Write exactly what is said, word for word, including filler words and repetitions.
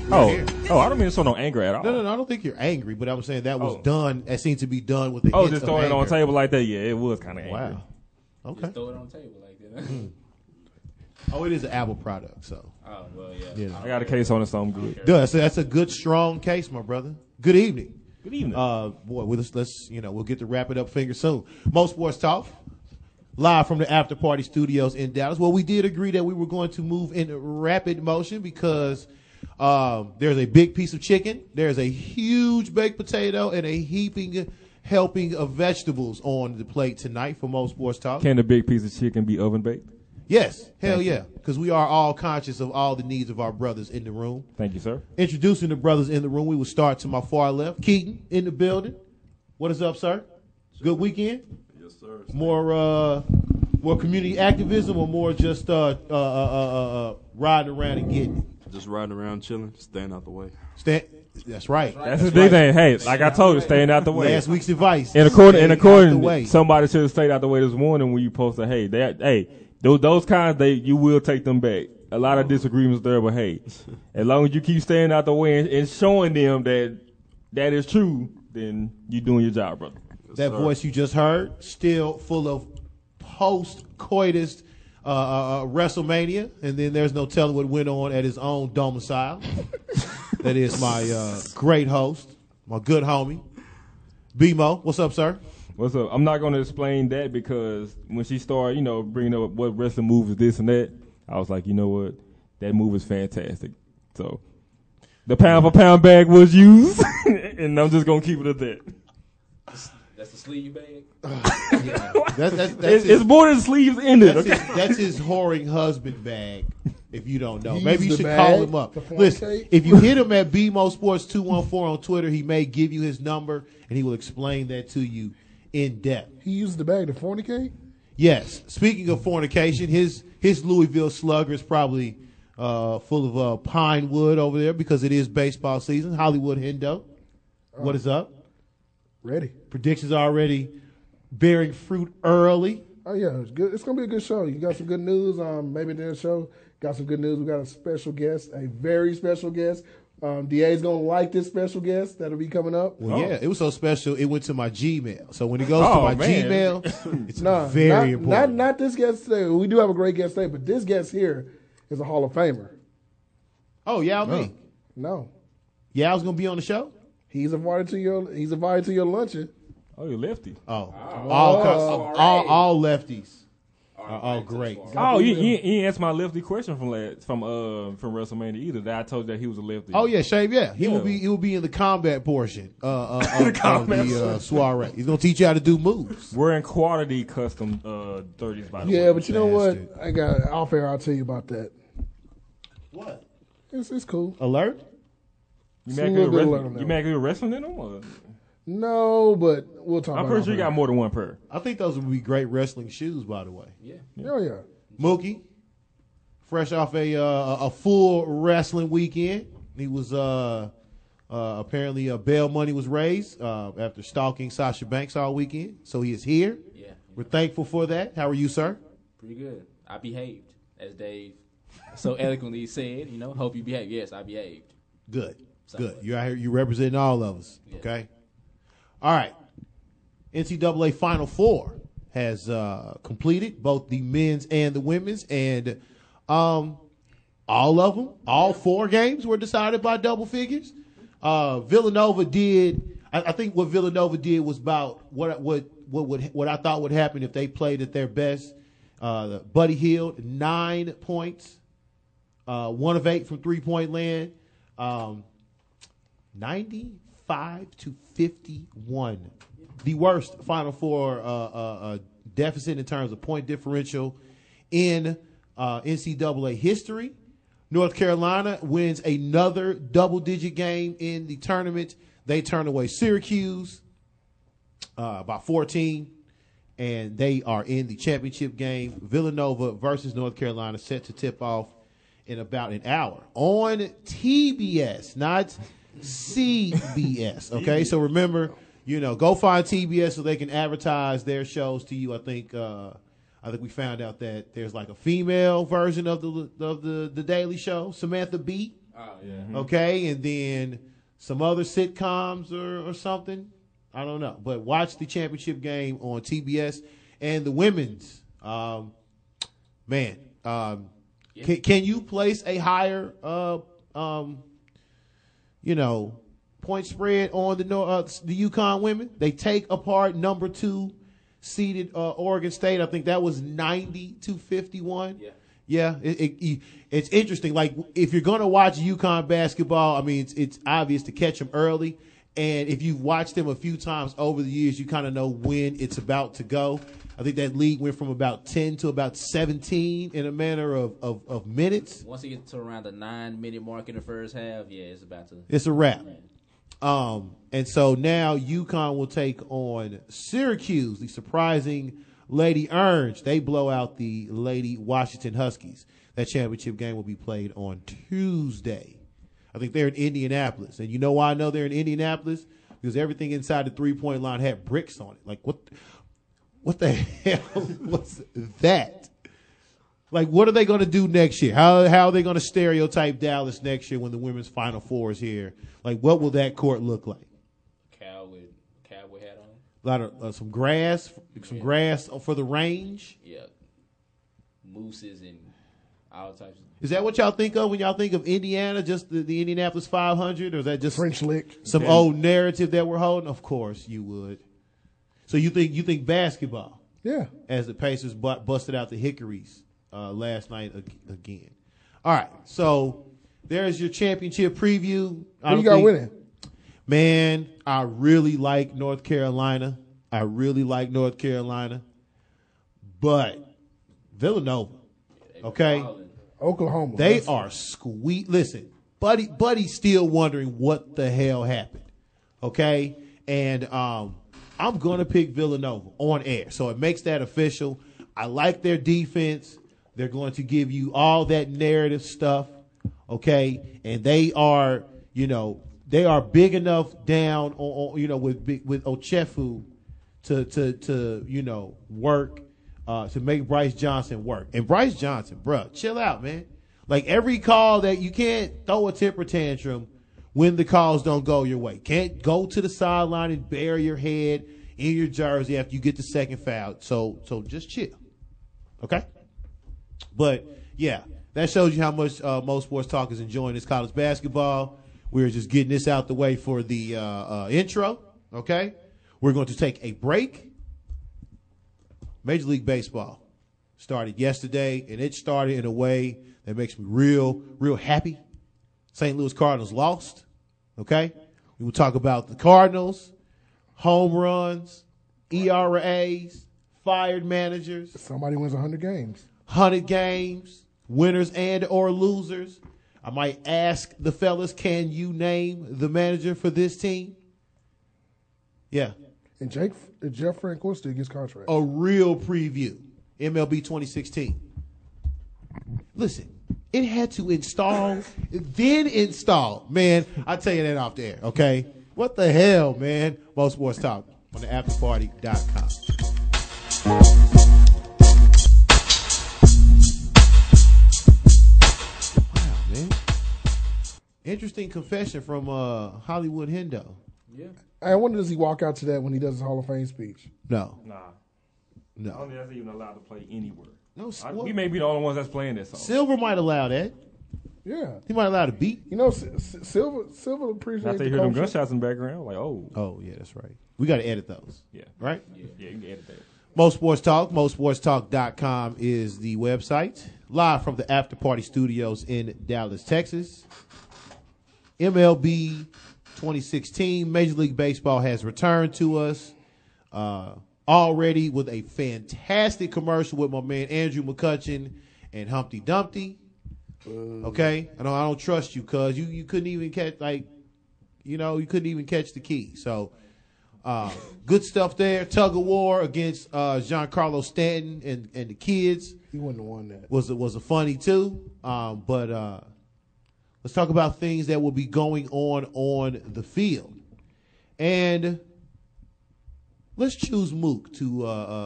Oh, here. oh, I don't mean to show no anger at all. No, no, no. I don't think you're angry, but I'm saying that was Oh. done. That seemed to be done with the. Oh, hint just of throwing it on anger. the table like that. Yeah, it was kind of angry. Wow. Okay. Just throw it on the table like that. Mm. Oh, it is an Apple product, so. Oh well, yeah. Yeah. I got a case on it, so I'm good. Duh, that's a, that's a good, strong case, my brother. Good evening. Good evening. Uh, boy, well, let's, let's you know we'll get to wrap it up finger soon. Mo Sports Talk, live from the After Party Studios in Dallas. Well, we did agree that we were going to move in rapid motion because um, there's a big piece of chicken, there's a huge baked potato, and a heaping helping of vegetables on the plate tonight for Mo Sports Talk. Can the big piece of chicken be oven baked? Yes, hell yeah, because we are all conscious of all the needs of our brothers in the room. Thank you, sir. Introducing the brothers in the room, we will start to my far left. Keaton in the building. What is up, sir? Good weekend? Yes, sir. More uh, more community activism or more just uh, uh, uh, uh, uh, riding around and getting it? Just riding around, chilling, staying out the way. Stand, that's right. That's his big thing. Hey, like I told you, staying out the way. Last week's advice. And according, and staying out the according, way. somebody should have stayed out the way this morning when you posted, hey, that, hey, those those kinds, they you will take them back. A lot of disagreements there, but hey, as long as you keep staying out the way and, and showing them that that is true, then you're doing your job, brother. That voice you just heard, still full of post-coitus uh, uh, uh, WrestleMania, and then there's no telling what went on at his own domicile. That is my uh, great host, my good homie, B-Mo. What's up, sir? What's up? I'm not going to explain that because when she started, you know, bringing up what wrestling move is this and that, I was like, you know what? That move is fantastic. So the pound for pound bag was used, and I'm just going to keep it at that. That's the sleeve bag. Yeah. That, that's, that's It's, his, it's more than sleeves in it. that's, Okay? his, that's his whoring husband bag. If you don't know, He maybe you used should the call bag him up. to fornicate? Listen, if you hit him at B M O Sports two one four on Twitter, he may give you his number and he will explain that to you in depth. He used the bag to fornicate? Yes. Speaking of fornication, his his Louisville Slugger is probably uh, full of uh, pine wood over there because it is baseball season. Hollywood Hendo, what is up? Ready. Predictions already bearing fruit early. Oh, yeah. It's good. It's going to be a good show. You got some good news. Um, maybe in the show, got some good news. We got a special guest, a very special guest. Um, D A's going to like this special guest that'll be coming up. Well, Oh. yeah, it was so special. It went to my Gmail. So when it goes to Oh, my man. Gmail, it's No, very not, important. Not, not this guest today. We do have a great guest today, but this guest here is a Hall of Famer. Oh, Yao Ming. No. Yao's gonna be on the show. He's invited to your he's invited to your luncheon. Oh, you lefty. Oh, Oh, all, all all, right. all lefties are All all right, great. so far. Oh, you, you, you ain't answered my lefty question from last, from uh from WrestleMania either. That I told you that he was a lefty. Oh yeah, Shave. Yeah, he Yeah. will be. He will be in the combat portion uh, uh, of, The of combat the uh, soiree. He's gonna teach you how to do moves. We're in quality custom uh thirties by the way. Yeah, but you know bastard. what? I got off air. I'll tell you about that. What It's it's cool. alert? you it's a mad little good bit wrestling? learning You now. made good wrestling in them? Or? No, but we'll talk. I'm about pretty it sure you off got more than one pair. I think those would be great wrestling shoes. By the way, Yeah. air. Oh yeah. Mookie, fresh off a uh, a full wrestling weekend. He was uh, uh, apparently uh, bail money was raised uh, after stalking Sasha Banks all weekend. So he is here. Yeah. We're thankful for that. How are you, sir? Pretty good. I behaved, as Dave so eloquently said. You know, hope you behaved. Yes, I behaved. Good. Somewhat. Good. You're out here. You representing all of us. Yeah. Okay. All right. N C double A Final Four has uh, completed, both the men's and the women's, and um, all of them, all four games were decided by double figures. Uh, Villanova did. I, I think what Villanova did was about what what what would what I thought would happen if they played at their best. Uh, Buddy Hield, nine points, uh, one of eight from three point land. Um, ninety-five to fifty-one. The worst Final Four uh, uh, uh, deficit in terms of point differential in uh, N C double A history. North Carolina wins another double-digit game in the tournament. They turn away Syracuse uh, by fourteen, and they are in the championship game. Villanova versus North Carolina set to tip off in about an hour on T B S, not C B S. Okay, so remember, you know, go find T B S so they can advertise their shows to you. I think uh, I think we found out that there's like a female version of the of the the Daily Show, Samantha Bee. Oh yeah. Okay, and then some other sitcoms or, or something. I don't know, but watch the championship game on T B S and the women's. Um, man, um, Yeah. can, can you place a higher, uh, um, you know, point spread on the Nor- uh, the UConn women? They take apart number two seeded uh, Oregon State. I think that was ninety to fifty-one. Yeah. Yeah, it, it, it's interesting. Like, if you're going to watch UConn basketball, I mean, it's, it's obvious to catch them early. And if you've watched them a few times over the years, you kind of know when it's about to go. I think that league went from about ten to about seventeen in a matter of, of, of minutes. Once you get to around the nine minute mark in the first half, yeah, it's about to. It's a wrap. Um, and so now UConn will take on Syracuse, the surprising Lady Orange. They blow out the Lady Washington Huskies. That championship game will be played on Tuesday. I think they're in Indianapolis. And you know why I know they're in Indianapolis? Because everything inside the three-point line had bricks on it. Like, what what the hell was that? Like, what are they going to do next year? How how are they going to stereotype Dallas next year when the women's Final Four is here? Like, what will that court look like? Cow with cowboy hat on. A lot of uh, some grass, some grass for the range. Yeah. Mooses and all types of. Is that what y'all think of when y'all think of Indiana, just the, the Indianapolis five hundred, or is that just French lick. some old narrative that we're holding? Of course you would. So you think you think basketball, Yeah. as the Pacers bu- busted out the Hickories uh, last night ag- again. All right, so there's your championship preview. I Who don't you got think- winning? Man, I really like North Carolina. I really like North Carolina, but Villanova. Okay. Oklahoma. They That's- are sweet. Listen, Buddy, Buddy's still wondering what the hell happened. Okay, and um, I'm gonna pick Villanova on air, so it makes that official. I like their defense. They're going to give you all that narrative stuff. Okay, and they are, you know, they are big enough down on, on you know, with big- with Ochefu to to to you know work. Uh, to make Bryce Johnson work. And Bryce Johnson, bruh, chill out, man. Like, every call that you can't throw a temper tantrum when the calls don't go your way. Can't go to the sideline and bury your head in your jersey after you get the second foul. So, so just chill. Okay? But, yeah, that shows you how much uh, Mo Sports Talk is enjoying this college basketball. We're just getting this out the way for the uh, uh, intro. Okay? We're going to take a break. Major League Baseball started yesterday, and it started in a way that makes me real, real happy. Saint Louis Cardinals lost, okay? We will talk about the Cardinals, home runs, E R As, fired managers, Somebody wins one hundred games. one hundred games, winners and or losers. I might ask the fellas, can you name the manager for this team? Yeah. And Jake, uh, Jeff Francoeur still gets contract. A real preview. M L B twenty sixteen. Listen, it had to install, then install. Man, I'll tell you that off there, okay? What the hell, man? Mo Sports Talk on the after party dot com. Wow, man. Interesting confession from uh, Hollywood Hendo. Yeah. I wonder, does he walk out to that when he does his Hall of Fame speech? No, Nah. I no. don't think that's even allowed to play anywhere. No, I, well, we may be the only ones that's playing this song. Silver might allow that. Yeah. He might allow the beat. You know, S- S- Silver Silver appreciates After the you hear them culture. gunshots in the background, like, oh, Oh, yeah, that's right. We got to edit those, yeah, right? yeah, you can edit that. Mo Sports Talk, mo sports talk dot com is the website. Live from the After Party Studios in Dallas, Texas. M L B twenty sixteen, Major League Baseball has returned to us uh, already with a fantastic commercial with my man Andrew McCutcheon and Humpty Dumpty. Okay? I don't, I don't trust you, cuz you, you couldn't even catch, like, you know, you couldn't even catch the key. So, Uh, good stuff there. Tug of war against uh, Giancarlo Stanton and, and the kids He wouldn't have won that. was was a funny too. Um, but uh, let's talk about things that will be going on on the field, and let's choose Mook to uh, uh,